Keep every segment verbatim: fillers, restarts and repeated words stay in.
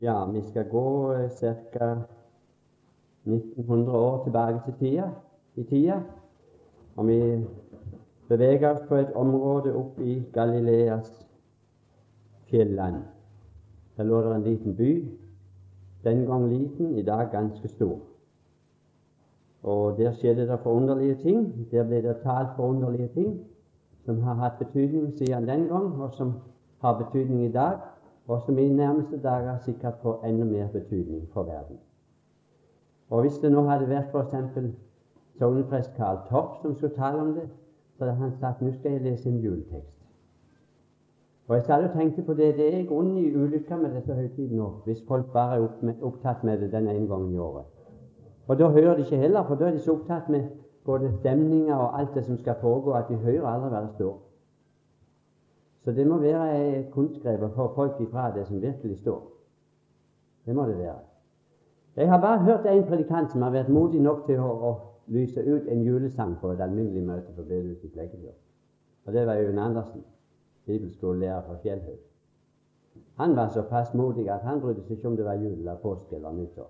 Ja, vi skal gå ca. nitten hundre år tilbake til tida, i tida, og vi beveger oss på et område oppe i Galileas fjelland. Der lå det en liten by, den gang liten, i dag ganske stor. Og der skjedde det forunderlige ting. Der ble det talt forunderlige ting som har hatt betydning siden den gang, og som har betydning i dag, og som i nærmeste dager sikkert får enda mer betydning for verden. Og hvis det nå hadde vært f.eks. sogneprest Karl Torp som skulle tale om det, så hadde han sagt nå skal jeg lese en juletekst. Og jeg satt og tenkte på det. Det er grunnen i ulykka med disse høytidene nå, hvis folk bare er opp med, opptatt med det den ene gangen i året. Og da hører de ikke heller, for da er de så opptatt med både stemninger og alt det som skal foregå, at de hører aldri hva det står. Så det må være et kunstgrep å få folk ifra det som virkelig står. Det må det være. Jeg har bare hørt en predikant som har vært modig nok til å, å lyse ut en julesang på et alminnelig møte på bedehuset i Flekkefjord. Og det var Øyvind Andersen, bibelskolelærer fra Fjellhaug. Han var såpass modig at han brydde seg ikke om det var jul eller påske eller nyttår.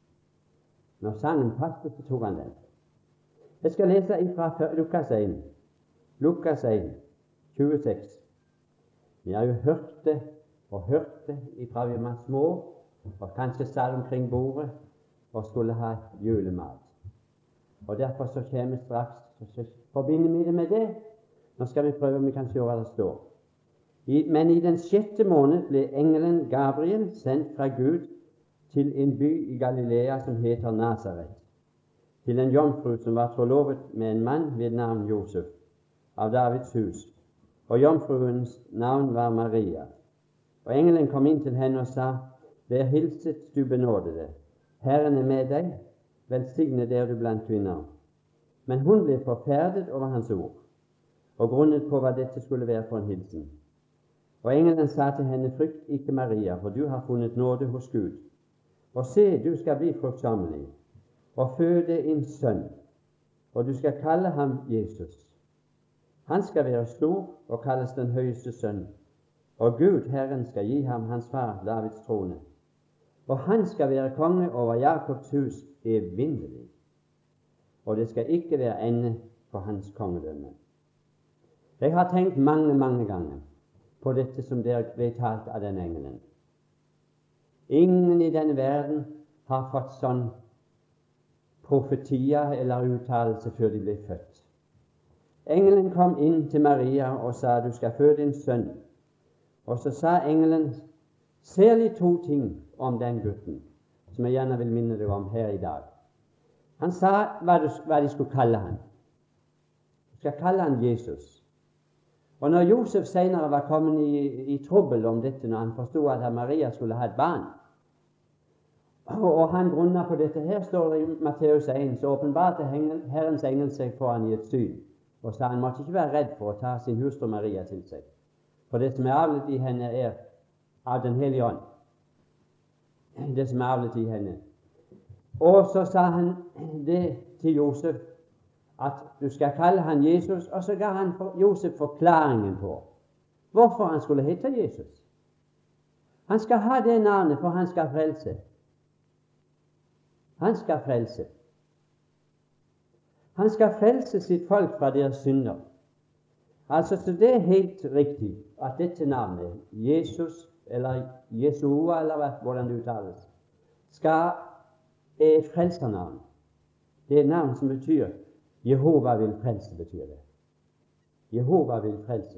Når sangen passet, så tok han den. Jeg skal lese fra Lukas én. Lukas én, tjueseks. Vi har jo hørt det og hørt det ifra vi var små, og kanskje satt omkring bordet og skulle ha julemat. Og derfor så kommer straks, så forbinder vi det med det. Nå skal vi prøve om vi kan se hva det står. I, men i den sjette måned ble engelen Gabriel sendt fra Gud til en by i Galilea som heter Nasaret, til en jomfru som var trolovet med en mann ved navn Josef, av Davids hus, og jomfruens navn var Maria. Og engelen kom inn til henne og sa: Vær hilset, du benådede, Herren er med deg, velsignet er du blant kvinner. Men hun ble forferdet over hans ord, og grunnet på hva dette skulle være for en hilsen. Og engelen sa til henne: Frykt ikke, Maria, for du har funnet nåde hos Gud. Og se, du skal bli fruktsommelig og føde en sønn, og du skal kalle ham Jesus. Han skal være stor og kalles den høyeste sønn, og Gud, Herren, skal gi ham hans far Davids trone. Og han skal være konge over Jakobs hus evinnelig, og det skal ikke være ende for hans kongedømme. Jeg har tenkt mange, mange ganger på dette som der ble talt av den engelen. Ingen i denne verden har fått sånn profetier eller uttalelse før de ble født. Engelen kom inn til Maria og sa: Du skal føde en sønn. Og så sa engelen særlig to ting om den gutten, som jeg gjerne vil minne deg om her i dag. Han sa hva, du, hva de skulle kalle han. Du skal kalle han Jesus. Og når Josef senere var kommet i, i trøbbel om dette, når han forstod at Maria skulle ha et barn, og, og han grunnet på dette, her står det i Matteus én, så åpenbarte Herrens engel seg for han i et syn, og sa han måtte ikke være redd for å ta sin hustru Maria til seg, for det som er avlet i henne, er av Den hellige ånd. Det som er avlet i henne. Og så sa han det til Josef, at du skal kalle han Jesus, og så ga han for Josef forklaringen på hvorfor han skulle hete Jesus. Han skal ha det navnet, for han skal frelse. Han skal frelse. Han skal frelse sitt folk fra deres synder. Altså, så det er helt riktig at dette navnet, Jesus, eller Jesua, eller hvordan det uttales, skal er et frelsernavn. Det er et navn som betyr Jehova vil frelse, betyr det. Jehova vil frelse.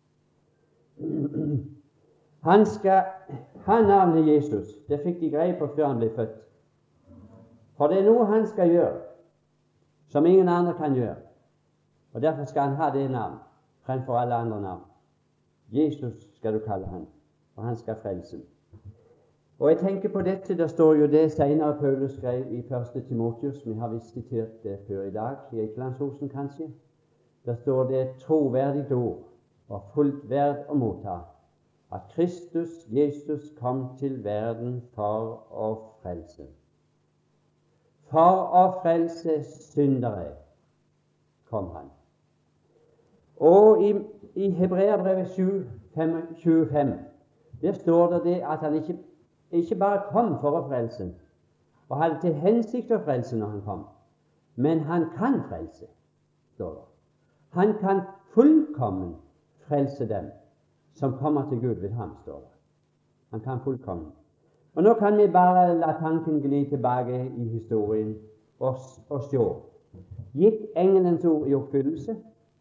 Han skal ha navnet Jesus. Det fikk de greie på før han ble født. For det er noe han skal gjøre som ingen andre kan gjøre. Og derfor skal han ha det navn fremfor alle andre navn. Jesus skal du kalle han, og han skal frelse. Og jeg tenker på dette, det står jo det senere Paulus skrev i første Timotius, vi har visst sitert det før i dag, i Eikelandsosen kanskje. Der står det et troverdig ord, og fullt verd å motta, at Kristus Jesus kom til verden for å frelse. For å frelse syndere kom han. Og i, i Hebreabrevet sju tjuefem, der står det det at han ikke ikke bare kom for å frelse, og hadde til hensikt å frelse når han kom, men han kan frelse, står det. Han kan fullkommen frelse dem som kommer til Gud ved ham, står det. Han kan fullkommen. Og nå kan vi bare la tanken gli tilbake i historien og, og se. Gikk engelens ord i oppfyllelse?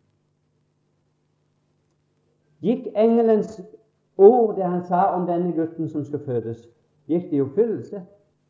Gikk engelens ord, det han sa om denne gutten som skal fødes, gikk det i oppfyllelse?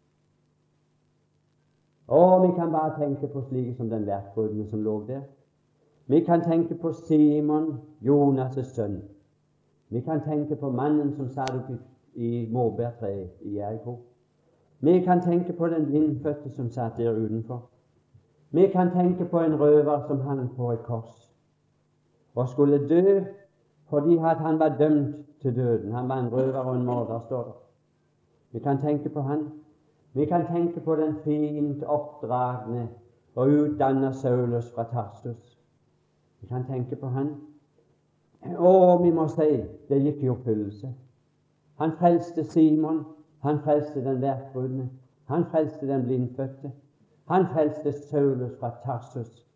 Og vi kan bare tenke på slike som den vertbruden som lå der. Vi kan tenke på Simon, Jonas' sønn. Vi kan tenke på mannen som satt opp i, i morbærtreet i Jeriko. Vi kan tenke på den blindfødte som satt der utenfor. Vi kan tenke på en røver som hang på et kors og skulle dø fordi at han var dømt til døden. Han var en røver og en morder, står det. Vi kan tenke på han. Vi kan tenke på den fint oppdragne og utdanna Saulus fra Tarsus. Vi kan tenke på han. Og vi må si det gikk i oppfyllelse. Han frelste Simon, han frelste den vertbrudne, han frelste den blindfødte, han frelste Saulus fra Tarsus.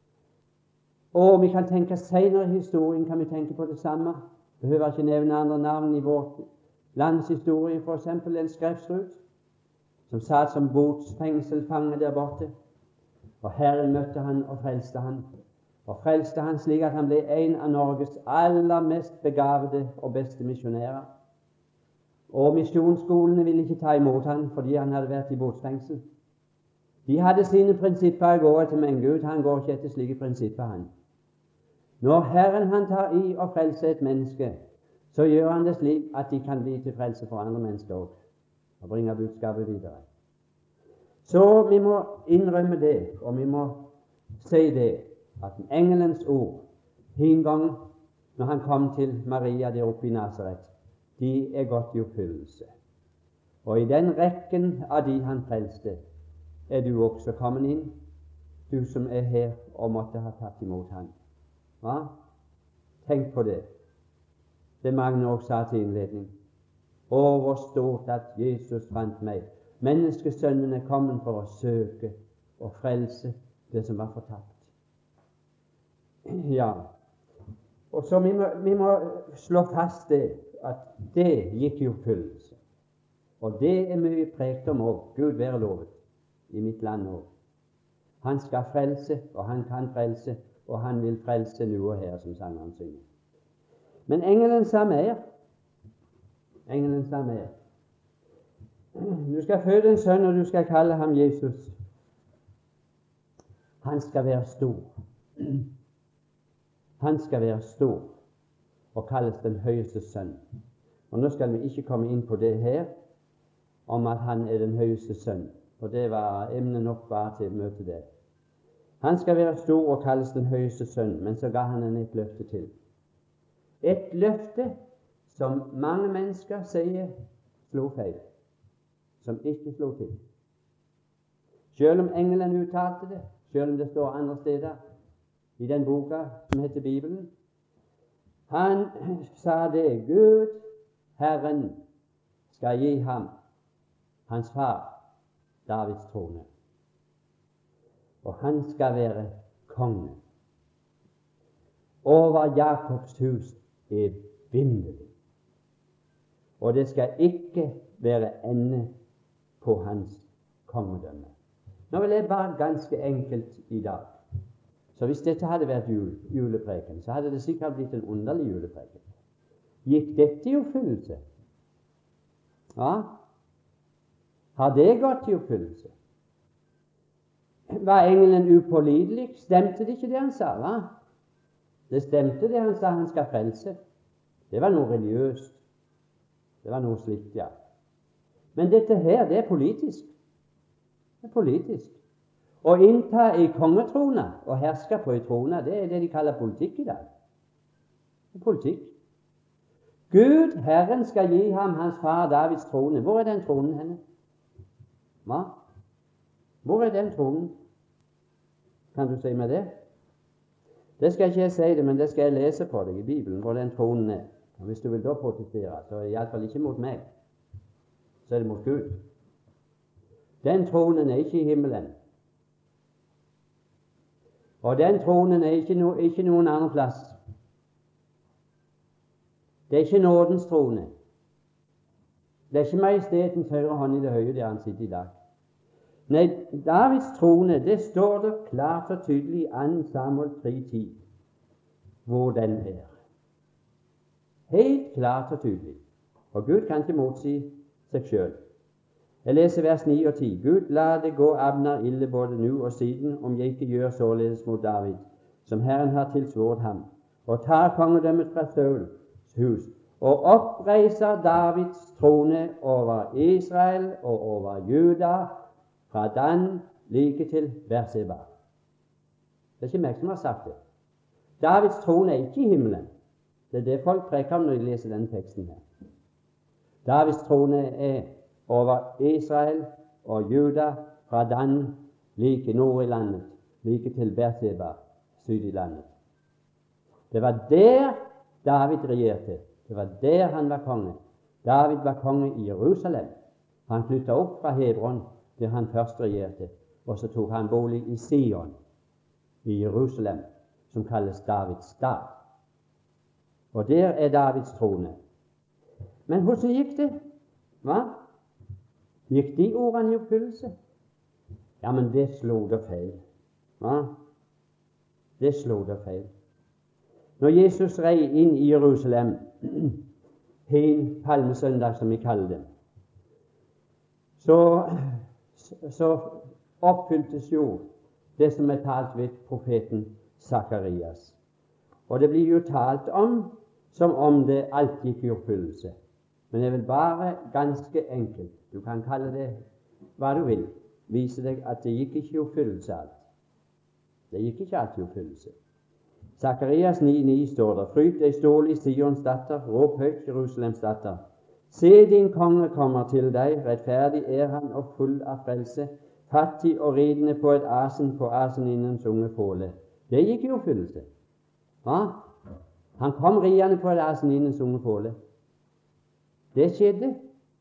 Og vi kan tenke senere i historien, kan vi tenke på det samme. Behøver ikke nevne andre navn i vårt lands historie, for eksempel en skrevsrud som satt som botsfengselfange der borte, og Herren møtte han og frelste han, og frelste han slik at han ble en av Norges aller mest begavede og beste misjonærer. Og misjonsskolene ville ikke ta imot han fordi han hadde vært i botsfengsel. De hadde sine prinsipper å gå etter, men Gud han går ikke etter slike prinsipper, han. Når Herren han tar i og frelser et menneske, så gjør han det slik at de kan bli til frelse for andre mennesker også, og bringe budskapet videre. Så vi må innrømme det, og vi må si det, at engelens ord en gang når han kom til Maria der oppe i Nazaret, de er gått i oppfyllelse. Og i den rekken av de han frelste, er du også kommet inn, du som er her og måtte ha tatt imot han. Hva? Tenk på det. Det Magne også sa til innledning. Å, hvor stort at Jesus fant meg. Menneskesønnen er kommet for å søke og frelse det som var fortapt. Ja, og så vi må, vi må slå fast det, at det gikk i oppfyllelse. Og det er mye prekt om også, Gud være lovet, i mitt land også. Han skal frelse, og han kan frelse, og han vil frelse nå og her, som sangeren synger. Men engelen sa mer. Engelen sa mer. Du skal føde en sønn, og du skal kalle ham Jesus. Han skal være stor. Han skal være stor og kalles den høyeste sønn. Og nå skal vi ikke komme inn på det her, om at han er den høyeste sønn, for det var emnet nok bare til å møte det. Han skal være stor og kalles den høyeste sønn, men så ga han henne et løfte til. Et løfte som mange mennesker sier slo feil, som ikke slo til. Selv om engelen uttalte det, selv om det står andre steder i den boka som heter Bibelen, han sa det, Gud, Herren, skal gi ham, hans far, Davids trone. Og han skal være konge over Jakobs hus evinnelig. Og det skal ikke være ende på hans kongedømme. Nå vil jeg bare ganske enkelt i dag. Så hvis dette hadde vært jul, julepreken, så hadde det sikkert blitt en underlig julepreken. Gikk dette i oppfyllelse? Ja. Har det gått i oppfyllelse? Var engelen upålitelig? Stemte det ikke det han sa? Va? Det stemte det han sa han skal frelse. Det var noe religiøst. Det var noe slikt, ja. Men dette her, det er politisk. Det er politisk. Å innta i kongetrona og herske på i trona, det er det de kaller politikk i dag. Det er politikk. Gud, Herren, skal gi ham hans far Davids trone. Hvor er den tronen henne? Hva? Hvor er den tronen? Kan du si meg det? Det skal ikke jeg si det, men det skal jeg lese på deg i Bibelen, hvor den tronen er. Og hvis du vil da protestere, så i alle fall ikke mot meg. så er det mot Gud. Den tronen er ikke i himmelen. Og den tronen er ikke, no, ikke noen annen plass. Det er ikke nådens trone. Det er ikke majestetens høyre hånd i det høye der han sitter i dag. Nei, Davids trone, det står det klart og tydelig i andre Samuel tre ti, hvor den er. Helt klart og tydelig. Og Gud kan ikke motsi seg selv. Jeg leser vers ni og ti. Gud, la det gå Abner ille både nå og siden, om jeg ikke gjør således mot David, som Herren har tilsvoret ham, og tar kongedømmet fra Sauls hus, og oppreiser Davids trone over Israel og over Juda, fra Dan like til Berseba. Det er ikke meg som har sagt det. Davids trone er ikke i himmelen. Det er det folk preker om når de leser denne teksten her. Davids trone er over Israel og Juda, fra Dan like nord i landet, like til Berseba, syd i landet. Det var der David regjerte. Det var der han var konge. David var konge i Jerusalem. Han flyttet opp fra Hebron, der han først regjerte, og så tok han bolig i Sion, i Jerusalem, som kalles Davids stad. Og der er Davids trone. Men hvordan gikk det? Hva? Gikk de ordene i oppfyllelse? Ja, men det slo det feil. Hva? Det slo det feil. Når Jesus rei inn i Jerusalem, hin palmesøndag, som vi kaller det, så, så oppfylltes jo det som er talt ved profeten Sakarias. Og det blir jo talt om som om det alt gikk i oppfyllelse. Men det er vel bare ganske enkelt. Du kan kalle det hva du vil. Vise deg at det gikk ikke i oppfyllelse alt. Det gikk ikke alt i oppfyllelse. Sakarias ni ni står der: Fryt deg stålig, Sions datter, råp høyt, Jerusalems datter. Se, din konge kommer til deg, rettferdig er han og full av frelse, fattig og ridende på et asen, på aseninnens unge fåle. Det gikk i oppfyllelse. Hva? Han kom riende på et aseninnens unge fåle. Det skjedde.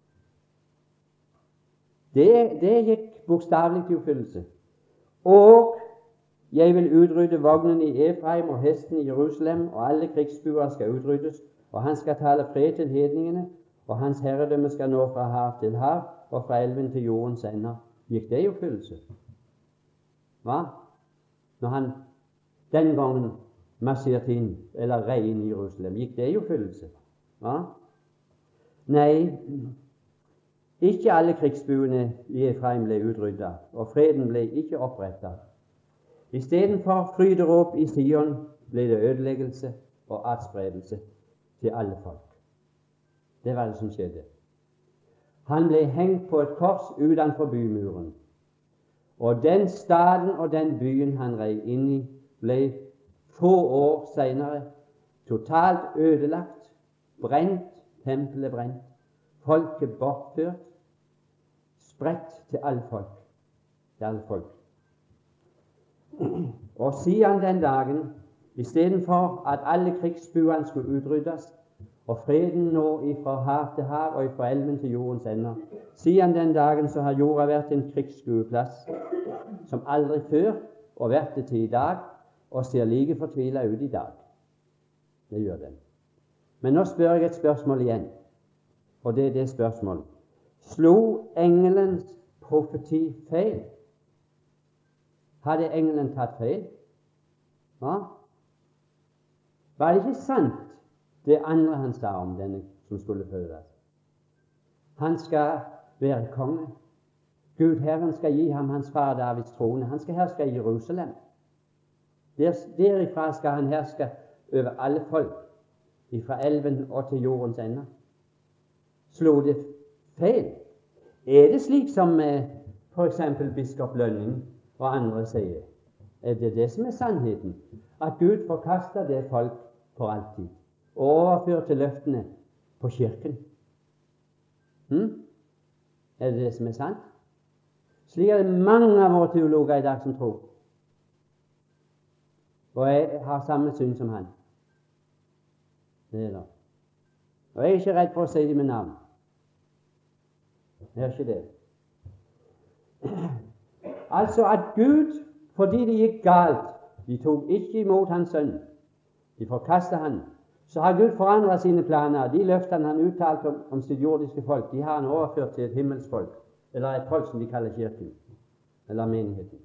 Det, det gikk bokstavelig i oppfyllelse. Og jeg vil utrydde vognen i Efraim og hesten i Jerusalem, og alle krigsbuer skal utryddes, og han skal tale fred til hedningene, og hans herredømme skal nå fra hav til hav, og fra elven til jordens ender. Gikk det i oppfyllelse? Hva? Når han den gangen marsjerte inn, eller rei inn i Jerusalem, gikk det i oppfyllelse? Hva? Nei, ikke alle krigsbuene i Efraim ble utryddet, og freden ble ikke opprettet. Istedenfor fryderåp i Sion ble det ødeleggelse og adspredelse til alle folk. Det var det som skjedde. Han ble hengt på et kors utenfor bymuren, og den staden og den byen han rei inn i, ble få år senere totalt ødelagt, brent, tempelet brent, folket bortført, spredt til alle folk. Til alle folk. Og siden den dagen, istedenfor at alle krigsbuene skulle utryddes, og freden nå ifra hav til hav og ifra elven til jordens ender, siden den dagen så har jorda vært en krigsskueplass som aldri før, og vært det til i dag, og ser like fortvilet ut i dag. Det gjør den. Men nå spør jeg et spørsmål igjen, og det er det spørsmålet: slo engelens profeti feil? Hadde engelen tatt feil? Hva? Var det ikke sant det andre han sa om denne som skulle fødes? Han skal være konge. Gud Herren skal gi ham hans far Davids trone. Han skal herske i Jerusalem. Der, derifra skal han herske over alle folk, ifra elven og til jordens ender. Slo det feil? Er det slik som eh, for eksempel biskop Lønning og andre sier? Er det det som er sannheten? At Gud forkaster det folk for alltid og overførte løftene på kirken? Hm? Er det det som er sant? Slik er det mange av våre teologer i dag som tror. Og jeg har samme syn som han. Det er det. Og jeg er ikke redd for å si det med navn. Er ikke det? Altså at Gud, fordi det gikk galt, de tok ikke imot hans sønn, de forkastet han, så har Gud forandret sine planer. De løftene han uttalte om, om sitt jordiske folk, de har han overført til et himmelsfolk, eller et folk som de kaller kirken, eller menigheten.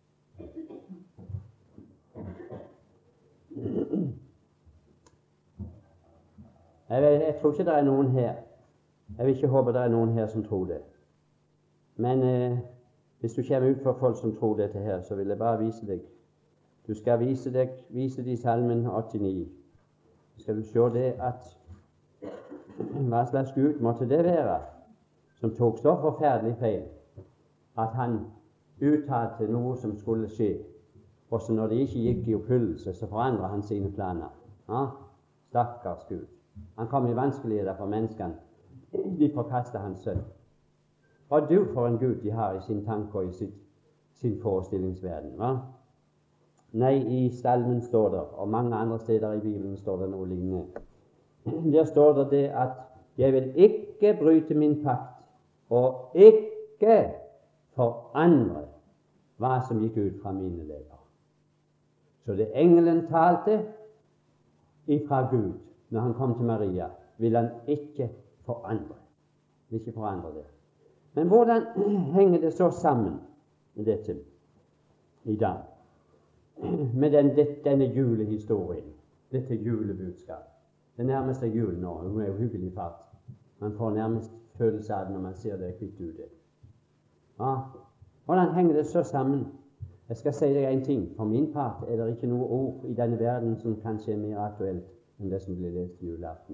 Jeg, vet, jeg tror ikke det er noen her, jeg vil ikke håpe det er noen her som tror det. Men eh, hvis du kommer ut for folk som tror dette her, så vil jeg bare vise deg. Du skal vise deg, vise det i Salmen åttini. Så skal du se det at hva slags Gud måtte det være, som tok så forferdelig feil, at han uttalte noe som skulle skje, og så når det ikke gikk i oppfyllelse, så forandret han sine planer. Ja? Stakkars Gud. Han kom i vanskeligheter for menneskene. De forkastet hans sønn. Og du for en Gud de har i sin tanke og i sitt, sin forestillingsverden. Va? Nei, i Salmen står det, og mange andre steder i Bibelen står det noe lignende. Der står det det at jeg vil ikke bryte min pakt, og ikke forandre hva som gikk ut fra mine lepper. Så det engelen talte ifra Gud når han kom til Maria, vil han ikke forandre. Ikke forandre det. Men hvordan henger det så sammen med dette i dag? Med den, denne julehistorien, dette julebudskap. Det nærmeste jul nå, hun er jo hyggelig fart. Man får nærmest følelse av det når man ser det kvitt ute. Ja, hvordan henger det så sammen? Jeg skal si deg en ting. For min part er det ikke noe ord i denne verden som kanskje er mer aktuelt enn det som blir lest i julaften.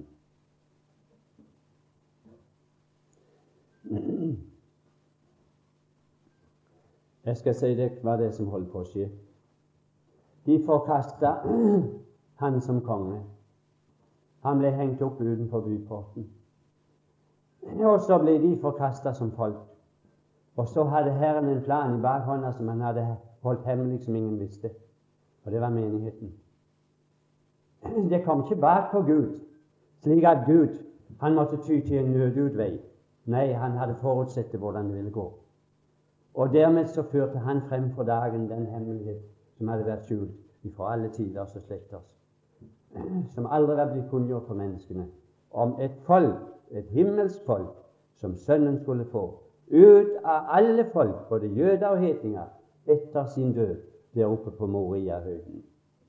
Jeg skal si deg hva det er som holder på å skje. De forkastet han som konge. Han ble hengt opp utenfor byporten. Og så ble de forkastet som folk. Og så hadde Herren en plan i bakhånda som han hadde holdt hemmelig, som ingen visste. Og det var menigheten. Det kom ikke bak på Gud, slik at Gud han måtte ty til en nødutvei. Nei, han hadde forutsett hvordan det ville gå. Og dermed så førte han frem for dagen den hemmelighet som hadde vært skjult fra alle tiders og slekters, som aldri var blitt kunngjort for menneskene, om et folk, et himmelsk folk, som Sønnen skulle få, ut av alle folk, både jøder og hedninger, etter sin død, der oppe på Moria-høyden.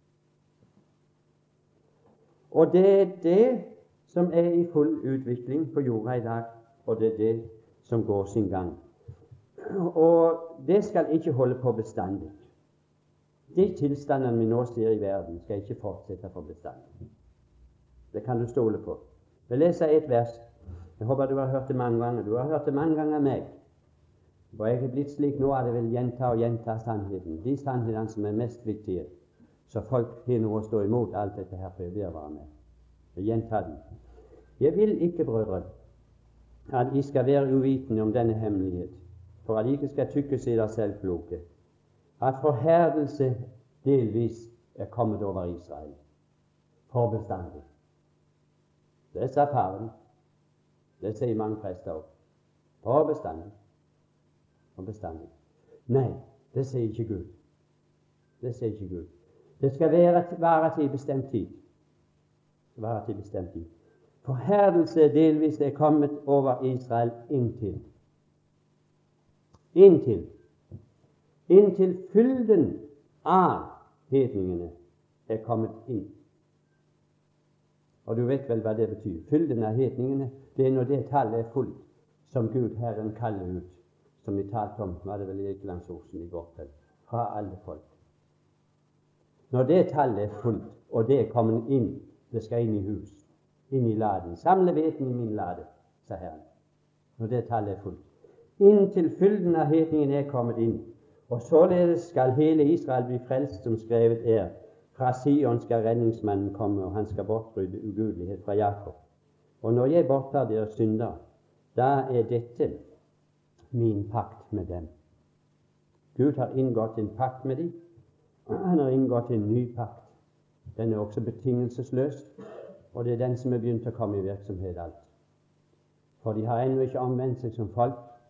Og det er det som er i full utvikling på jorda i dag, og det er det som går sin gang. Og det skal ikke holde på bestandig. De tilstandene vi nå ser i verden, skal ikke fortsette for bestandig. Det kan du stole på. Jeg leser et vers. Jeg håper du har hørt det mange ganger. Du har hørt det mange ganger av meg. Og jeg er blitt slik nå at jeg vil gjenta og gjenta sannheten. De sannhetene som er mest viktige. Så folk har noe å stå imot alt dette her, for jeg vil være med. Jeg gjentar den. Jeg vil ikke, brødre, at I skal være uvitende om denne hemmelighet, for at I ikke skal tykke seg dere selv kloke, at forherdelse delvis er kommet over Israel, for bestandig. Det sa paven. Det sier mange prester også. For bestandig. For bestandig. Nei, det sier ikke Gud. Det sier ikke Gud. Det skal være, være til bestemt tid. Være til bestemt tid. Forherdelse delvis er kommet over Israel inntil. Inntil. Inntil fylden av hedningene er kommet inn. Og du vet vel hva det betyr. Fylden av hedningene, det er når det tallet er fullt, som Gud Herren kaller ut, som vi talte om, var det vel i Ekelandsosen i går kveld, fra alle folk. Når det tallet er fullt, og det er kommet inn, det skal inn i hus, inn i laden. Samle hveten i min lade, sa Herren. Når det tallet er fullt. Inntil fylden av hedningene er kommet inn, og således skal hele Israel bli frelst, som skrevet er. Fra Sion skal redningsmannen komme, og han skal bortrydde ugudelighet fra Jakob. Og når jeg borttar deres synder, da er dette min pakt med dem. Gud har inngått en pakt med dem. Han har inngått en ny pakt. Den er også betingelsesløs, og det er den som er begynt å komme i virksomhet alt. For de har ennå ikke omvendt seg som folk,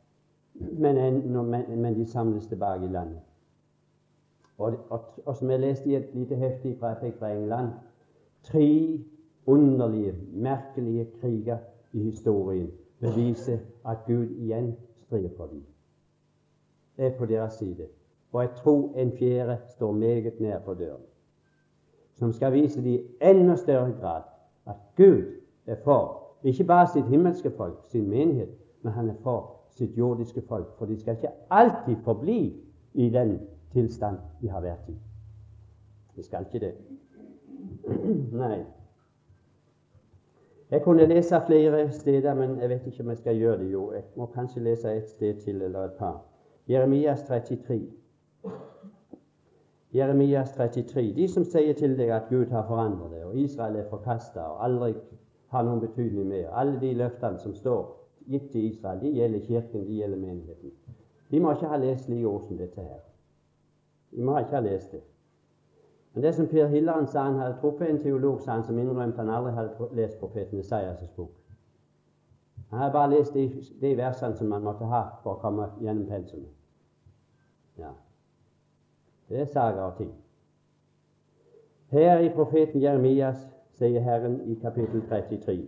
men, en, men, men de samles tilbake i landet. Og, og, og som jeg leste i et lite hefte fra, jeg fikk fra England, tre underlige, merkelige kriger i historien beviser at Gud igjen strir for dem. Det er på deres side. Og jeg tror en fjerde står meget nær på døren, som skal vise dem i enda større grad at Gud er for, ikke bare sitt himmelske folk, sin menighet, men han er for sitt jordiske folk, for de skal ikke alltid forbli i den tilstand de har vært i. De skal ikke det. Nei. Jeg kunne lese flere steder, men jeg vet ikke om jeg skal gjøre det. Jo, jeg må kanskje lese et sted til, eller et par. Jeremias trettitre. Jeremias trettitre. De som sier til deg at Gud har forandret det, og Israel er forkastet og aldri har noen betydning mer. Alle de løftene som står gitt til Israel, de gjelder kirken, de gjelder menigheten. De må ikke ha lest like ord som dette her. De må ikke ha lest det. Men det som Per Hilleren sa, han hadde truffet en teolog, sa han, som innrømte han aldri hadde lest profeten Esaias' bok. Han hadde bare lest de, de versene som man måtte ha for å komme gjennom pensumet. Ja. Det er sager og ting. Her i profeten Jeremias sier Herren i kapittel trettitre: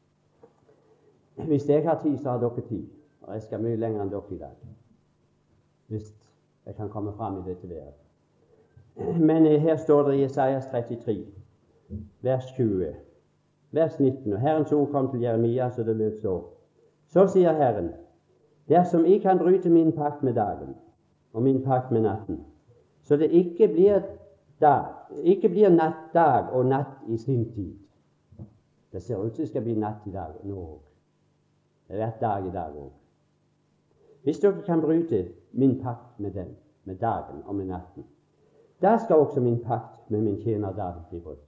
hvis jeg har tid, så har dere tid, og jeg skal mye lenger enn dere i dag, hvis jeg kan komme fram i dette været. Men her står det i Esaias trettitre, vers tjue, vers nitten, og Herrens ord kom til Jeremias, og det lød så: så sier Herren, dersom jeg kan bryte min pakt med dagen og min pakt med natten, så det ikke blir dag, ikke blir natt dag og natt i sin tid. Det ser ut som det skal bli natt i dag nå òg. Det har vært dag i dag òg. Hvis dere kan bryte min pakt med dem, med dagen og med natten, da skal også min pakt med min tjener David bli brutt.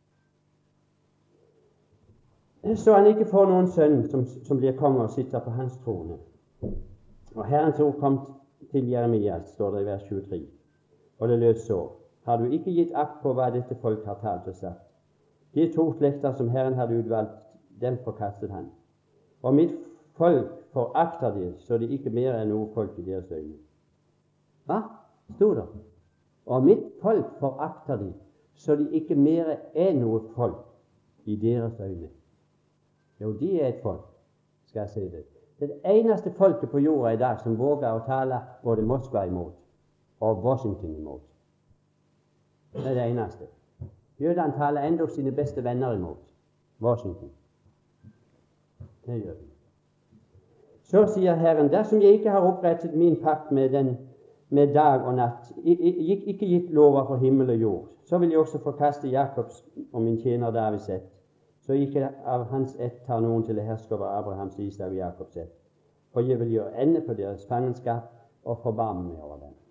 Så han ikke får noen sønn som, som blir konge og sitter på hans trone. Og Herrens ord kom til Jeremias, står det i vers tjuetre, og det lød så: har du ikke gitt akt på hva dette folk har talt og sagt? De to slekter som Herren hadde utvalgt, dem forkastet han. Og mitt folk forakter de, så de ikke mer er noe folk i deres øyne. Hva? Stod det? Og mitt folk forakter de, så de ikke mer er noe folk i deres øyne. Jo, de er et folk, skal jeg si det. Det er det eneste folket på jorda i dag som våger å tale både Moskva imot og Washington imot. Det er det eneste. Jødene taler enda sine beste venner imot Washington. Det gjør de. Så sier Herren, dersom jeg ikke har opprettet min pakt med den med dag og natt, ikke gitt lover for himmel og jord, så vil jeg også forkaste Jakobs og min tjener Davids ett, så ikke av hans ett tar noen til å herske over Abrahams, Isak og Jakobs ett. For jeg vil gjøre ende på deres fangenskap og forbarme meg over dem.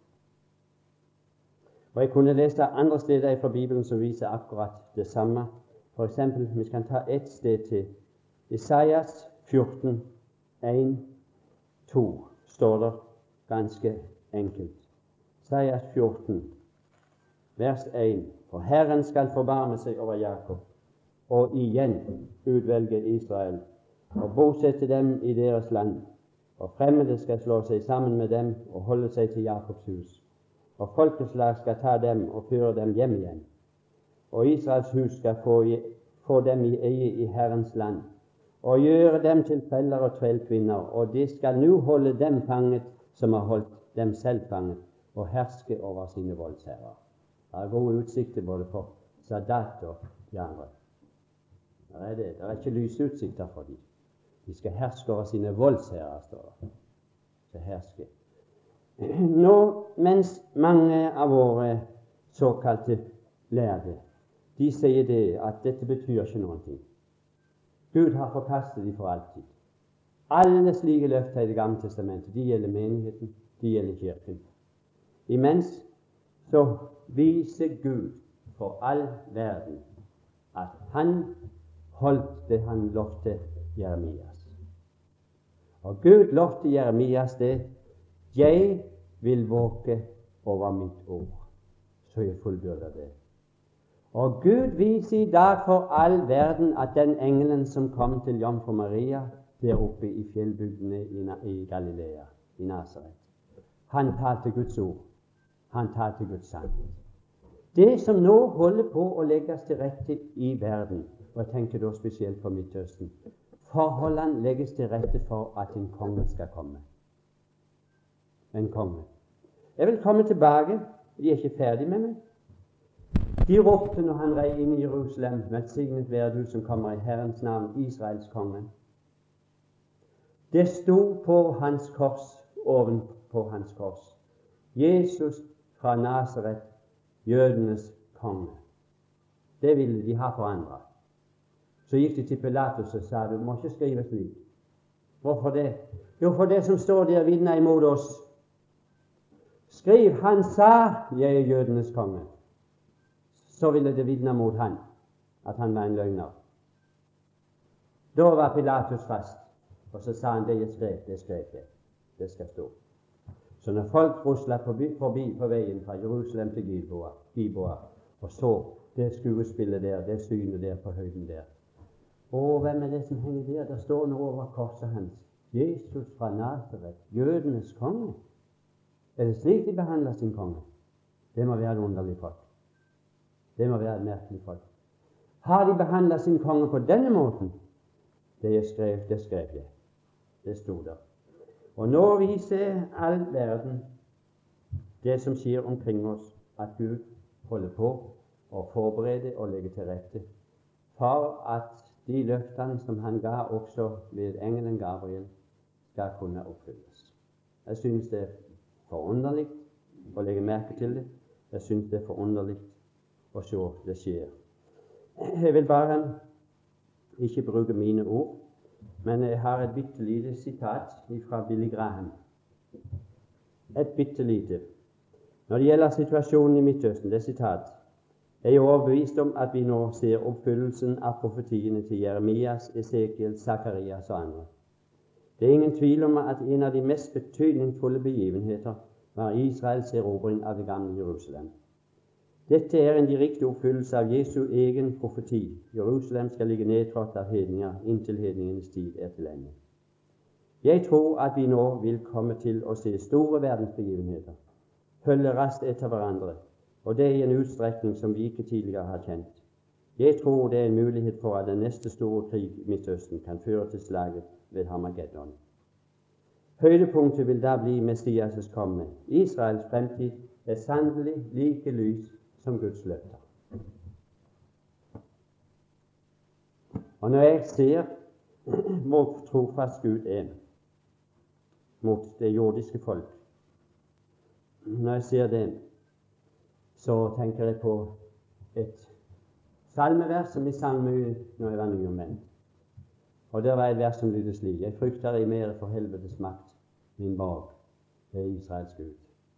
Og jeg kunne lese andre steder fra Bibelen som viser akkurat det samme. For eksempel, vi kan ta ett sted til. Isaias fjorten, en, to står det ganske enkelt. Isaias fjorten, vers en. For Herren skal forbarme seg over Jakob, og igjen utvelge Israel, og bosette dem i deres land. Og fremmede skal slå seg sammen med dem og holde seg til Jakobs hus. Og folkeslag skal ta dem og føre dem hjem igjen. Og Israels hus skal få, få dem i eie i Herrens land, og gjøre dem til feller og trellkvinner, og de skal nå holde dem fanget som har holdt dem selv fanget, og herske over sine voldsherrer. Det er gode utsikter både for Sadat og de andre. Det er det. Det er ikke lysutsikter for dem. De skal herske over sine voldsherrer, står det. Så herske. Nå, mens mange av våre såkalte lærde, de sier det at dette betyr ikke noen ting. Gud har forkastet dem for alltid. Alle slike løfter i Det gamle testamentet, de gjelder menigheten, de gjelder kirken. Imens så viser Gud for all verden at han holdt det han lovte Jeremias. Og Gud lovte Jeremias det: jeg vil våke over mitt ord, så jeg fullbyrder det. Og Gud viser i dag for all verden at den engelen som kom til jomfru Maria der oppe i fjellbygdene i Galilea, i Nasaret. Han talte Guds ord. Han talte Guds sannhet. Det som nå holder på å legges til rette i verden, og jeg tenker da spesielt på Midtøsten, forholdene legges til rette for at en konge skal komme. En konge. Jeg vil komme tilbake. De er ikke ferdig med meg. De ropte når han rei inn i Jerusalem: velsignet være du som kommer i Herrens navn, Israels konge. Det sto på hans kors, ovenpå hans kors: Jesus fra Nasaret, jødenes konge. Det ville de ha forandret. Så gikk de til Pilatus og sa: du må ikke skrive slik. Hvorfor det? Jo, for det som står der vitner imot oss. Skriv: han sa, jeg er jødenes konge. Så ville det vitne mot han, at han var en løgner. Da var Pilatus fast, og så sa han: det jeg skrev, det skrev jeg. Det skal stå. Så når folk ruslet forbi, forbi på veien fra Jerusalem til Gilboa, Gilboa og så det skuespillet der, det synet der på høyden der, og hvem er det som henger der? Der står noe over korset hans: Jesus fra Nasaret, jødenes konge. Er det slik de behandler sin konge? Det må være et underlig folk. Det må være et merkelig folk. Har de behandlet sin konge på denne måten? Det jeg skrev, det skrev jeg. Det sto der. Og nå viser all verden det som skjer omkring oss, at Gud holder på å forberede og legge til rette for at de løftene som han ga også ved engelen Gabriel, skal kunne oppfylles. Jeg synes det er forunderlig å legge merke til det. Jeg synes det er forunderlig å se det skjer. Jeg vil bare ikke bruke mine ord, men jeg har et bitte lite sitat fra Billy Graham. Et bitte lite. Når det gjelder situasjonen i Midtøsten, det er sitat: jeg er overbevist om at vi nå ser oppfyllelsen av profetiene til Jeremias, Esekiel, Zakarias og andre. Det er ingen tvil om at en av de mest betydningsfulle begivenheter var Israels erobring av det gamle Jerusalem. Dette er en direkte oppfyllelse av Jesu egen profeti. Jerusalem skal ligge nedtrådt av hedninger inntil hedningenes tid er til ende. Jeg tror at vi nå vil komme til å se store verdensbegivenheter følge raskt etter hverandre, og det i en utstrekning som vi ikke tidligere har kjent. Jeg tror det er en mulighet for at den neste store krig i Midtøsten kan føre til slaget ved Harmageddon. Høydepunktet vil da bli Messias' komme. Israels fremtid er sannelig like lys som Guds løfter. Og når jeg ser hvor trofast Gud er mot det jordiske folk, når jeg ser det, så tenker jeg på et salmevers som jeg sang mye når jeg var nyomvendt. Og der var et vers som lyder slik: jeg frykter ei mere for helvetes makt, min borg, det er Israels Gud.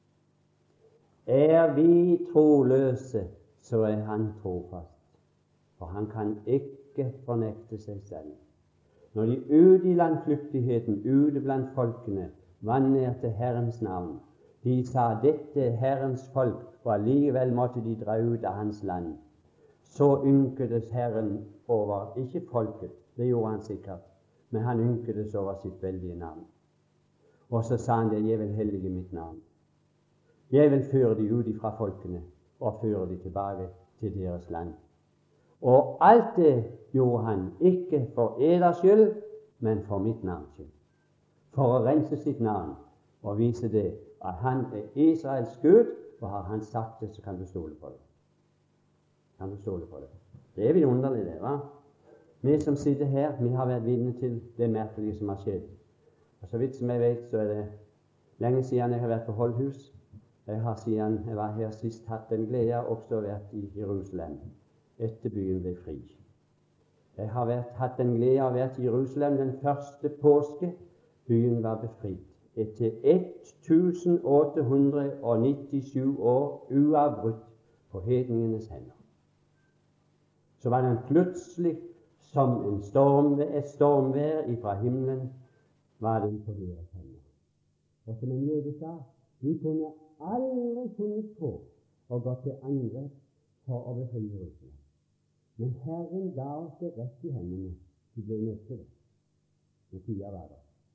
Er vi troløse, så er han trofast, for han kan ikke fornekte seg selv. Når de ute i landflyktigheten, ute blant folkene, vandrerte Herrens navn, de sa: dette er Herrens folk, og allikevel måtte de dra ut av hans land. Så ynkedes Herren over, ikke folket, det gjorde han sikkert, men han ynkedes over sitt veldige navn. Og så sa han det: jeg vil hellige mitt navn. Jeg vil føre de ut ifra folkene og føre de tilbake til deres land. Og alt det gjorde han ikke for eders skyld, men for mitt navns skyld. For å rense sitt navn og vise det at han er Israels Gud, og har han sagt det, så kan du stole på det. Kan du stole på det. Det er vidunderlig, det, va? Vi som sitter her, vi har vært vitne til det merkelige som har skjedd. Og så vidt som jeg vet, så er det lenge siden jeg har vært på Holdhus. Jeg har siden jeg var her sist hatt den glede også vært i Jerusalem, etter byen ble fri. Jeg har vært, hatt den glede av å være i Jerusalem den første påske byen var befridd. Etter åtte hundre nittisju år uavbrutt på hedningenes hender. Så var den plutselig som en storm, et stormvær ifra himmelen, var den på deres hender. Og som en jøde sa, vi kunne aldri funnet på å gå til angrep for å befri Jerusalem. Men Herren ga oss det rett i hendene. De ble nødt til det. Men tida var det.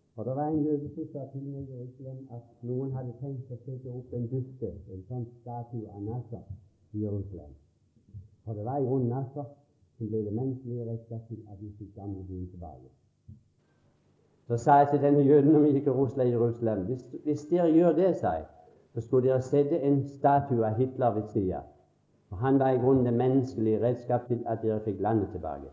Og det var en jøde som sa til meg i Jerusalem at noen hadde tenkt å sette opp en byste, en sånn statue av Nasser i Jerusalem. For det var i grunn Nasser som ble det menneskelige redskap til at vi fikk gamle byen tilbake. Så sa jeg til denne jøden når vi gikk og rusla i Jerusalem, hvis, hvis dere gjør det, sa jeg, så skulle dere sette en statue av Hitler ved siden. Og han var i grunnen det menneskelige redskap til at dere fikk landet tilbake.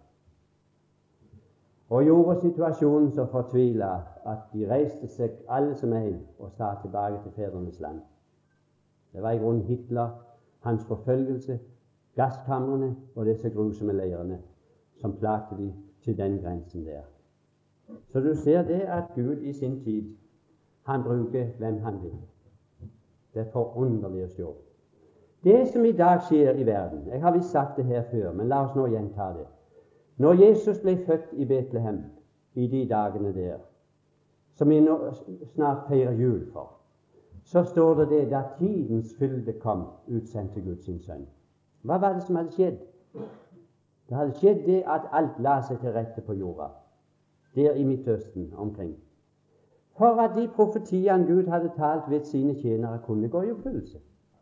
Og gjorde situasjonen så fortvila at de reiste seg alle som en og sa tilbake til fedrenes land. Det var i grunnen Hitler, hans forfølgelse, gasskamrene og disse grusomme leirene som plagte de til den grensen der. Så du ser det at Gud i sin tid, han bruker hvem han vil. Det er forunderlig å se. Det som i dag skjer i verden, jeg har visst sagt det her før, men la oss nå gjenta det. Når Jesus ble født i Betlehem i de dagene der, som vi nå snart feirer jul for, så står det det da tidens fylde kom, utsendte Gud sin sønn. Hva var det som hadde skjedd? Det hadde skjedd det at alt la seg til rette på jorda, der i Midtøsten omkring, for at de profetiene Gud hadde talt ved sine tjenere, kunne gå i oppfyllelse.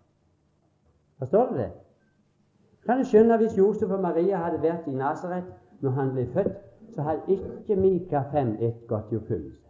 Forstår du det? Kan du skjønne hvis Josef og Maria hadde vært i Nasaret når han ble født, så hadde ikke Mika fem ett gått i oppfyllelse.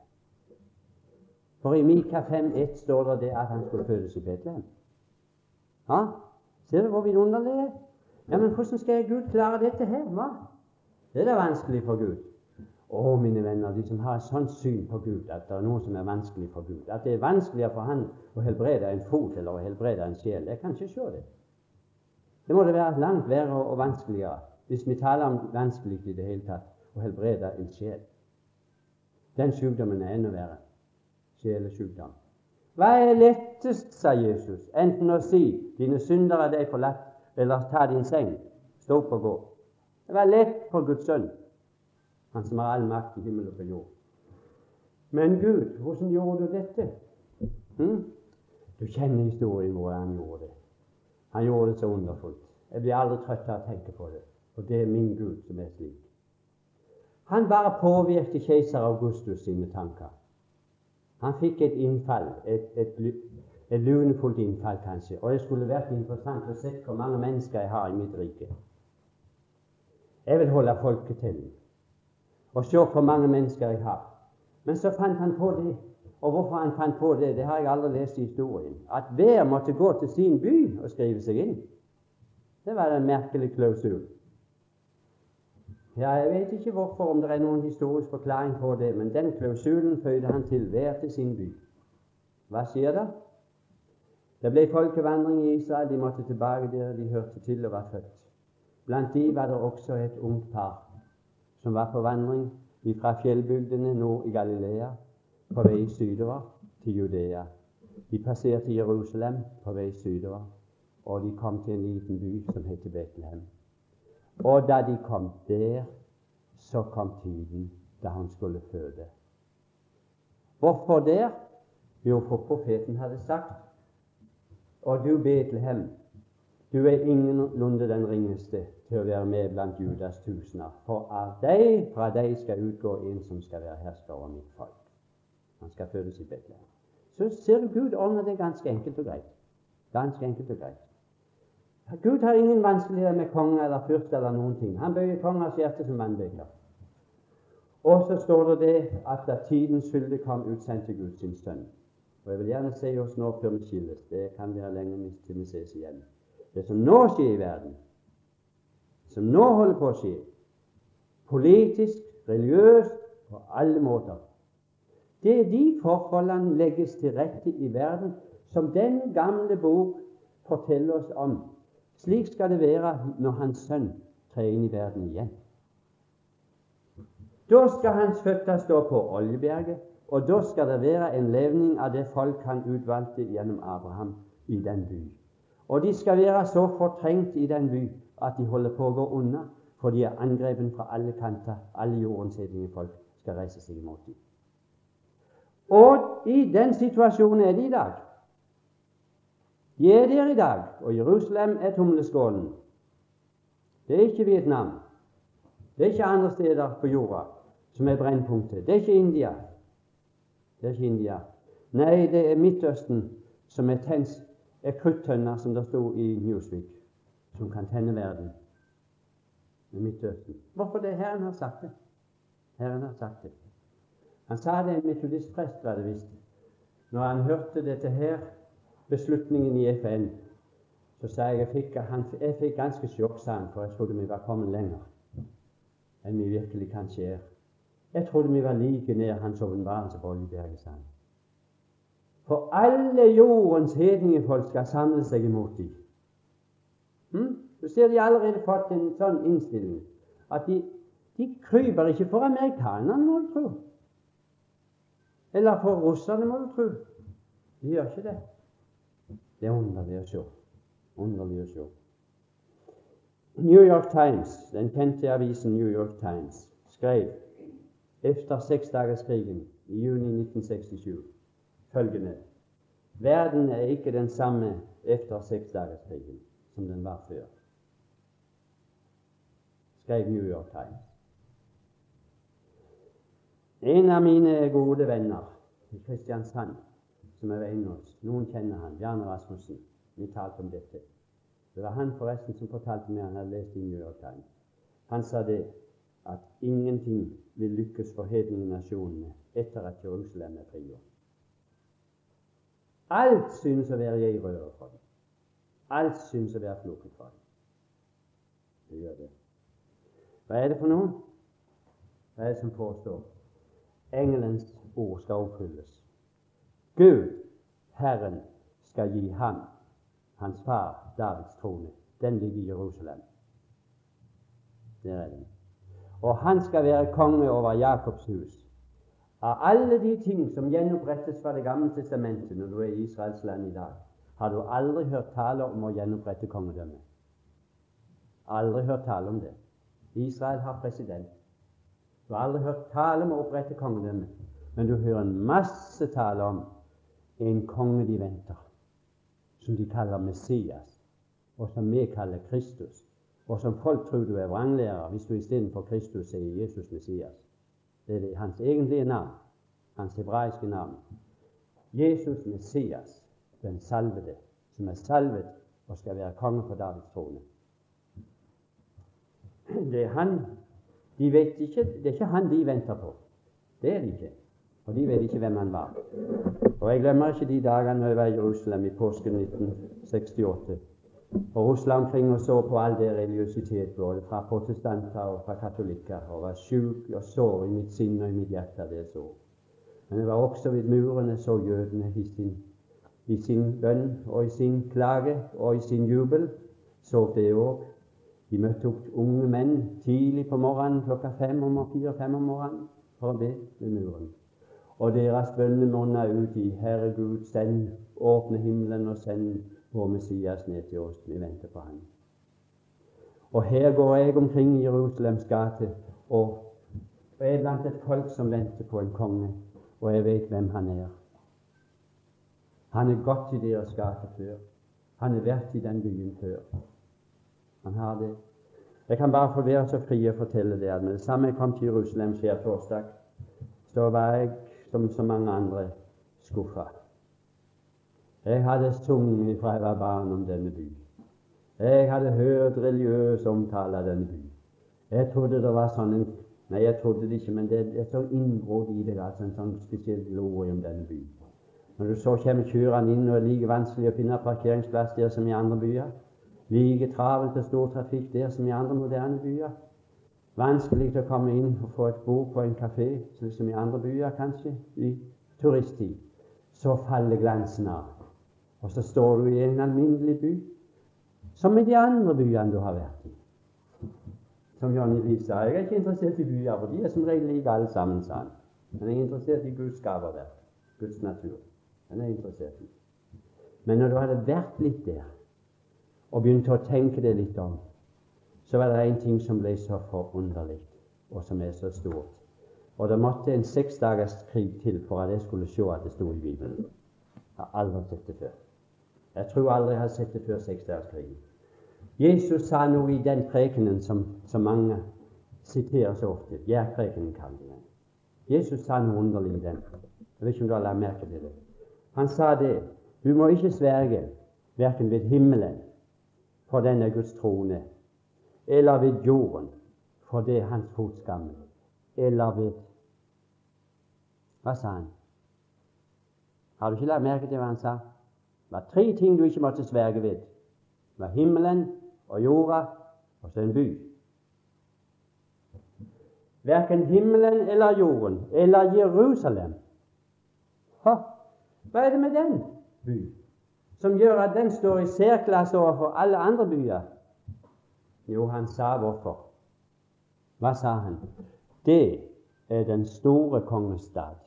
For i Mika fem ett står det det at han skulle fødes i Betlehem. Ja, ser du hvor vidunderlig det er? Ja, men hvordan skal Gud klare dette her? Hva? Det er da vanskelig for Gud. Å, mine venner, de som har et sånt syn på Gud, at det er noe som er vanskelig for Gud, at det er vanskeligere for han å helbrede en fot eller å helbrede en sjel, jeg kan ikke se det. Det må det være langt verre og vanskeligere, hvis vi taler om vanskelig i det hele tatt, å helbrede en sjel. Den sykdommen er enda verre. Sjelesykdom. Hva er lettest, sa Jesus, enten å si, dine syndere er deg forlatt, eller ta din seng, stå opp og gå. Det var lett for Guds sønn, han som har all makt i himmel og på jord. Men Gud, hvordan gjorde du dette? Hm? Du kjenner historien hvor han gjorde det. Han gjorde det så underfullt. Jeg blir aldri trøtt av å tenke på det, og det er min Gud som er slik. Han bare påvirket keiser Augustus sine tanker. Han fikk et innfall, et, et, et lunefullt innfall kanskje, og det skulle vært interessant å se hvor mange mennesker jeg har i mitt rike. Jeg vil holde folketelling og se hvor mange mennesker jeg har. Men så fant han på det, og hvorfor han fant på det, det har jeg aldri lest i historien, at hver måtte gå til sin by og skrive seg inn. Det var en merkelig klausul. Ja, jeg vet ikke hvorfor, om det er noen historisk forklaring på det, men den klausulen føyde han til hver til sin by. Hva skjer da? Det ble folkevandring i Israel, de måtte tilbake der de hørte til og var født. Blant de var det også et ungt par som var på vandring fra fjellbygdene nord i Galilea, på vei sydover til Judea. De passerte Jerusalem på vei sydover, og de kom til en liten by som heter Betlehem. Og da de kom der, så kom tiden da han skulle føde. Hvorfor der? Jo, for profeten hadde sagt, og du Betlehem, du er ingenlunde den ringeste til å være med blant Judas tusener, for av deg, fra deg skal utgå en som skal være hersker over mitt folk. Han skal fødes i Betlehem. Så ser du Gud ordner det ganske enkelt og greit. Ganske enkelt og greit. Gud har ingen vanskeligheter med konge eller fyrst eller noen ting. Han bøyer kongers hjerte som vannbeger. Og så står det det at da tidens fylde kom, utsendte Gud sin sønn. Og jeg vil gjerne se oss nå før vi skilles. Det kan være lenge til vi ses igjen. Det som nå skjer i verden, som nå holder på å skje, politisk, religiøst, på alle måter, det er de forholdene legges til rette i verden som den gamle bok forteller oss om. Slik skal det være når hans sønn trer inn i verden igjen. Da skal hans føtter stå på Oljeberget, og da skal det være en levning av det folk han utvalgte gjennom Abraham i den by. Og de skal være så fortrengt i den by at de holder på å gå unna, for de er angrepen fra alle kanter. Alle jordens hedninge folk skal reise seg imot dem. Og i den situasjonen er de i dag. De er der i dag, og Jerusalem er tumleskålen. Det er ikke Vietnam. Det er ikke andre steder på jorda som er brennpunktet. Det er ikke India. Det er ikke India. Nei, det er Midtøsten som er, tens, er kruttønner, som det stod i Newsweek, som kan tenne verden. Det er Midtøsten. Hvorfor det? Herren har sagt det. Herren har sagt det. Han sa det en metodistprest, var det visst. Når han hørte dette her, beslutningen i F N, så sa jeg jeg fikk, han, jeg fikk ganske sjokk, sa han, for jeg trodde vi var kommet lenger enn vi virkelig kanskje er. Jeg trodde vi var like nær hans åpenbarelse på Oljeberget, sa han. For alle jordens hedningefolk skal samle seg imot dem. Hm? Du ser de har allerede fått en sånn innstilling at de, de kryper ikke for amerikanerne, må du tro. Eller for russerne, må du tro. De gjør ikke det. Det er underlig å se. Underlig å se. New York Times, den kjente avisen New York Times, skrev etter seksdagerskrigen i juni nitten sekstisju følgende: verden er ikke den samme etter seksdagerskrigen som den var før. Skrev New York Times. En av mine gode venner i Kristiansand, som er ved oss, noen kjenner han, Bjarne Rasmussen. Vi talte om dette. Det var han forresten som fortalte meg han hadde lest i New York Times. Han sa det at ingenting vil lykkes for hedningenasjonene etter at Jerusalem er frigjort. Alt synes å være i røret for dem. Alt synes å være flukket for dem. Det gjør det. Hva er det for noe? Hva er det som påstår? Engelens ord skal oppfylles. Gud, Herren, skal gi ham, hans far, Davids trone. Den ligger i Jerusalem. Der er den. Og han skal være konge over Jakobs hus. Av alle de ting som gjenopprettes fra Det gamle testamentet når du er i Israels land i dag, har du aldri hørt tale om å gjenopprette kongedømmet. Aldri hørt tale om det. Israel har president. Du har aldri hørt tale om å opprette kongedømmet, men du hører en masse tale om en konge de venter, som de kaller Messias, og som vi kaller Kristus, og som folk tror du er vranglærer hvis du istedenfor Kristus sier Jesus Messias. Det er det, hans egentlige navn, hans hebraiske navn. Jesus Messias, den salvede, som er salvet og skal være konge på Davids trone. Det er han, de vet ikke, det er ikke han de venter på. Det er de ikke. Og de vet ikke hvem han var. Og jeg glemmer ikke de dagene jeg var i Jerusalem i påsken nitten sekstiåtte. Og rusla omkring og så på all det religiøsitet, både fra protestanter og fra katolikker, og var sjuk og sår i mitt sinn og i mitt hjerte det så. Men jeg var også ved murene, så jødene i sin, i sin bønn og i sin klage og i sin jubel. Så det òg. De møtte opp unge menn tidlig på morgenen, klokka fem om fire-fem om morgenen, for å be ved muren. Og deres bønner munnet ut i Herre Gud, send, åpne himmelen og send vår Messias ned til oss. Vi venter på han. Og her går jeg omkring i Jerusalems gate og er blant et folk som venter på en konge, og jeg vet hvem han er. Han er gått i deres gate før. Han er vært i den byen før. Han har det. Jeg kan bare få være så fri å fortelle det at med det samme jeg kom til Jerusalem skjærtorsdag, så var jeg som så mange andre skuffa. Jeg hadde sunget fra jeg var barn om denne by. Jeg hadde hørt religiøs omtale av denne by. Jeg trodde det var sånn en Nei, jeg trodde det ikke, men det er så innbrudd i det, altså en sånn spesiell glorie om denne by. Når du så kommer kjørende inn, og det er like vanskelig å finne parkeringsplass der som i andre byer, like travelt og stor trafikk der som i andre moderne byer, vanskelig å komme inn og få et bord på en kafé, slik som i andre byer kanskje, i turisttid, så faller glansen av. Og så står du i en alminnelig by, som i de andre byene du har vært i. Som Johnny Lee sa, jeg er ikke interessert i byer, for de er som regel like alle sammen, sa han. Men jeg er interessert i Guds skaperverk, Guds natur. Den er jeg interessert i. Men når du hadde vært litt der, og begynte å tenke det litt om, så var det en ting som ble så forunderlig, og som er så stort. Og det måtte en seksdagers krig til for at jeg skulle se at det stod i Bibelen. Jeg har aldri sett det før. Jeg tror aldri jeg har sett det før seksdagerskrigen. Jesus sa noe i den prekenen som, som mange siterer så ofte. Gjærprekenen kaller den. Jesus sa noe underlig i den. Jeg vet ikke om du har lagt merke til det. Han sa det. Du må ikke sverge hverken ved himmelen, for den er Guds trone, eller ved jorden, for det er hans fotskamme, eller ved Hva sa han? Har du ikke lagt merke til hva han sa? Det var tre ting du ikke måtte sverge ved. Det var himmelen og jorda og så en by. Hverken himmelen eller jorden eller Jerusalem. Ha, hva er det med den by som gjør at den står i særklasse overfor alle andre byer? Jo, han sa hvorfor. Hva sa han? Det er den store kongens stad.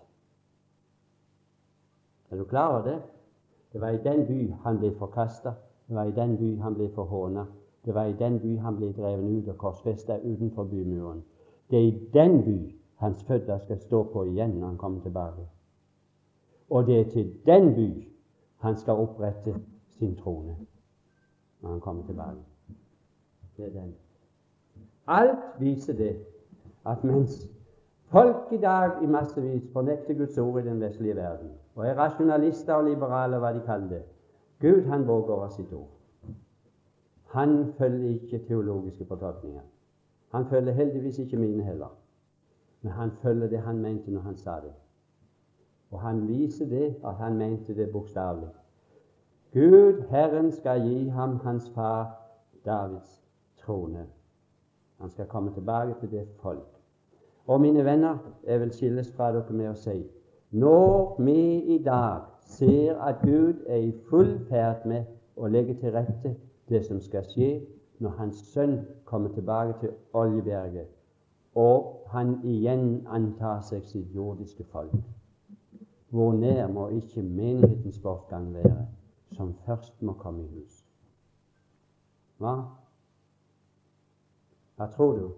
Er du klar over det? Det var i den by han ble forkastet. Det var i den by han ble forhånet. Det var i den by han ble drevet ut og korsfestet utenfor bymuren. Det er i den by hans føtter skal stå på igjen når han kommer tilbake. Og det er til den by han skal opprette sin trone når han kommer tilbake. Det er den. Alt viser det at mens folk i dag i massevis fornekter Guds ord i den vestlige verden, og er rasjonalister og liberale, hva de kaller det, Gud han våger over sitt ord. Han følger ikke teologiske fortolkninger. Han følger heldigvis ikke mine heller, men han følger det han mente når han sa det. Og han viser det at han mente det bokstavelig. Gud, Herren, skal gi ham hans far Davids trone. Han skal komme tilbake til det folk. Og mine venner, jeg vil skilles fra dere med å si, når vi i dag ser at Gud er i full ferd med å legge til rette det som skal skje når hans sønn kommer tilbake til Oljeberget, og han igjen antar seg sitt jordiske folk, hvor nær må ikke menighetens bortgang være, som først må komme i hus? Hva? Hva tror du?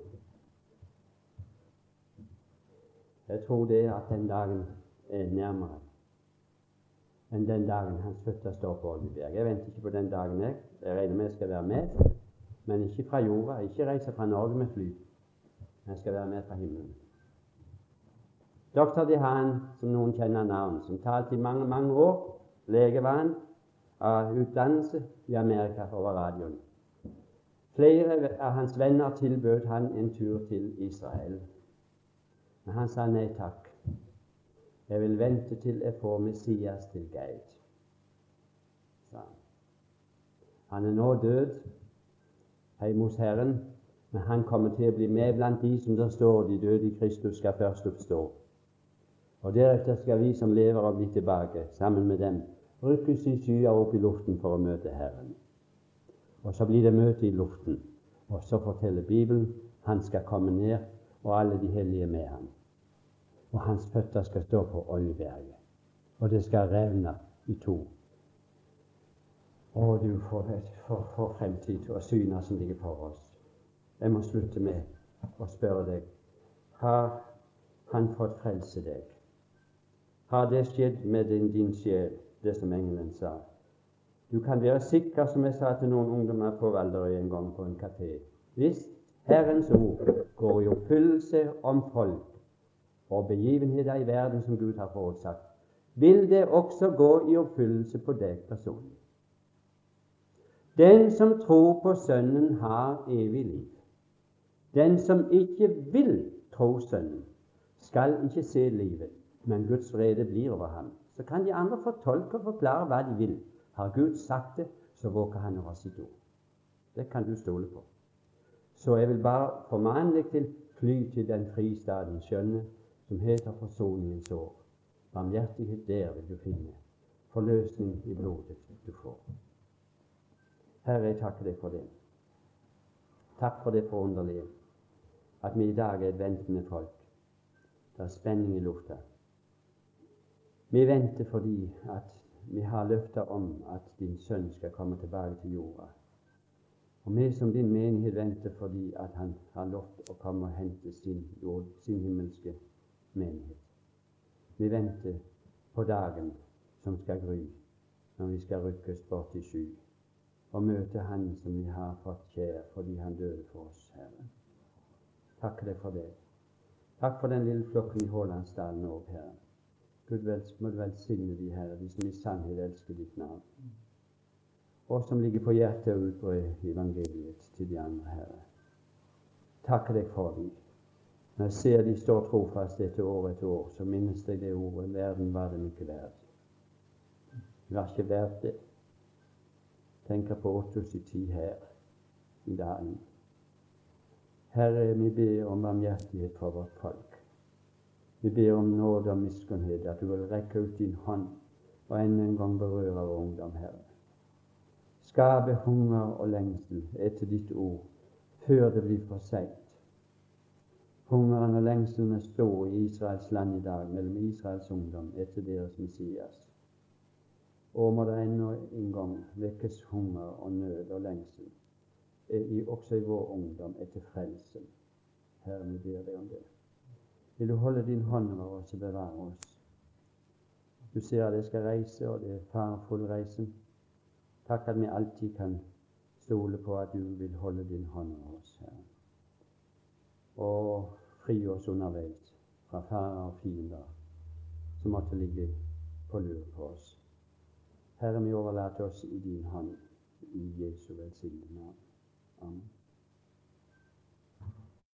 Jeg tror det at den dagen er nærmere enn den dagen hans føtter står på Oljeberg. Jeg venter ikke på den dagen, jeg. Jeg regner med jeg skal være med, men ikke fra jorda. Ikke reise fra Norge med fly. Jeg skal være med fra himmelen. doktor Dehan, som noen kjenner navn, som talte i mange, mange år, lege var han, av utdannelse i Amerika over radioen. Flere av hans venner tilbød han en tur til Israel. Men han sa nei takk. Jeg vil vente til jeg får Messias til guide, sa han. Han er nå død hjemme hos Herren, men han kommer til å bli med blant de som der står, de døde i Kristus skal først oppstå. Og deretter skal vi som lever og bli tilbake sammen med dem, rykkes i skyer opp i luften for å møte Herren. Og så blir det møte i luften, og så forteller Bibelen han skal komme ned, og alle de hellige med ham. Og hans føtter skal stå på Oljeberget, og det skal revne i to. Å, du får et for, for fremtid og syner som ligger for oss. Jeg må slutte med å spørre deg, har han fått frelse deg? Har det skjedd med din, din sjel, det som engelen sa? Du kan være sikker, som jeg sa til noen ungdommer på Valderøy en gang på en kafé. Hvis Herrens ord går i oppfyllelse om folk og begivenheter i verden som Gud har forutsagt, vil det også gå i oppfyllelse på deg personlig. Den som tror på Sønnen har evig liv. Den som ikke vil tro Sønnen, skal ikke se livet, men Guds vrede blir over ham. Så kan de andre fortolke og forklare hva de vil. Har Gud sagt det, så våker han over sitt ord. Det kan du stole på. Så jeg vil bare formane deg til fly til den fristaden skjønne, som heter forsoningens år. Barmhjertighet der vil du finne. Forløsning i blodet du får. Herre, jeg takker deg for det. Takk for det forunderlige, at vi i dag er et ventende folk. Det er spenning i lufta. Vi venter fordi at vi har løfter om at din sønn skal komme tilbake til jorda. Og vi som din menighet venter fordi at han har lovt å komme og hente sin, jord, sin himmelske menighet. Vi venter på dagen som skal gry, når vi skal rykkes bort i sky og møte han som vi har fått kjær fordi han døde for oss, Herre. Takk deg for det. Takk for den lille flokken i Hålandsdalen òg, Herre. Gud vel, må du velsigne de, Herre, de som i sannhet elsker ditt navn, og som ligger på hjertet å utbre evangeliet til de andre, Herre. Takker deg for dem. Når jeg ser de står trofast etter år etter år, så minnes jeg det ordet: verden var dem ikke verd. Det var ikke verdt det. Tenker på Ottos i tid her i dalen. Herre, vi ber om barmhjertighet for vårt folk. Vi ber om nåde og miskunnhet, at du vil rekke ut din hånd og enda en gang berøre vår ungdom, Herre. Skape hunger og lengsel etter ditt ord før det blir for sent. Hungeren og lengselen er stor i Israels land i dag, mellom Israels ungdom etter deres Messias. Og må det ennå en gang vekkes hunger og nød og lengsel, i, også i vår ungdom, etter frelsen. Herre, vi ber deg om det. Vil du holde din hånd over oss og bevare oss? Du ser at jeg skal reise, og det er farefull reisen. Takk at vi alltid kan stole på at du vil holde din hånd over oss, Herre. Og fri oss underveis fra farer og fiender som måtte ligge på lur på oss. Herre, vi overlater oss i din hånd, i Jesu velsignede navn. Amen.